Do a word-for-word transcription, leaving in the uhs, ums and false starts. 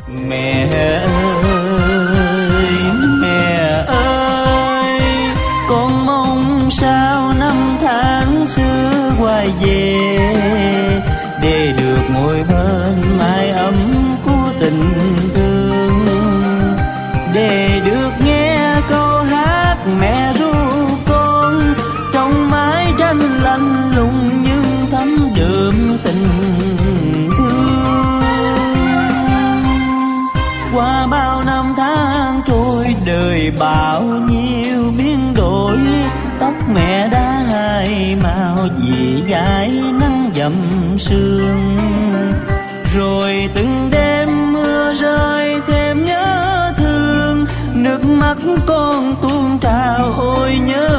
Mẹ ơi, mẹ ơi, con mong sao năm tháng xưa quay về, để được ngồi bên mái ấm của tình thương, để được nghe câu hát mẹ ru con trong mái tranh lạnh lùng nhưng thấm đượm tình thương. Qua bao năm tháng trôi đời bao nhiêu biến đổi, tóc mẹ đã hai màu vì dãi nắng dầm sương. Rồi từng đêm mưa rơi thêm nhớ thương, nước mắt con tuôn trào ôi nhớ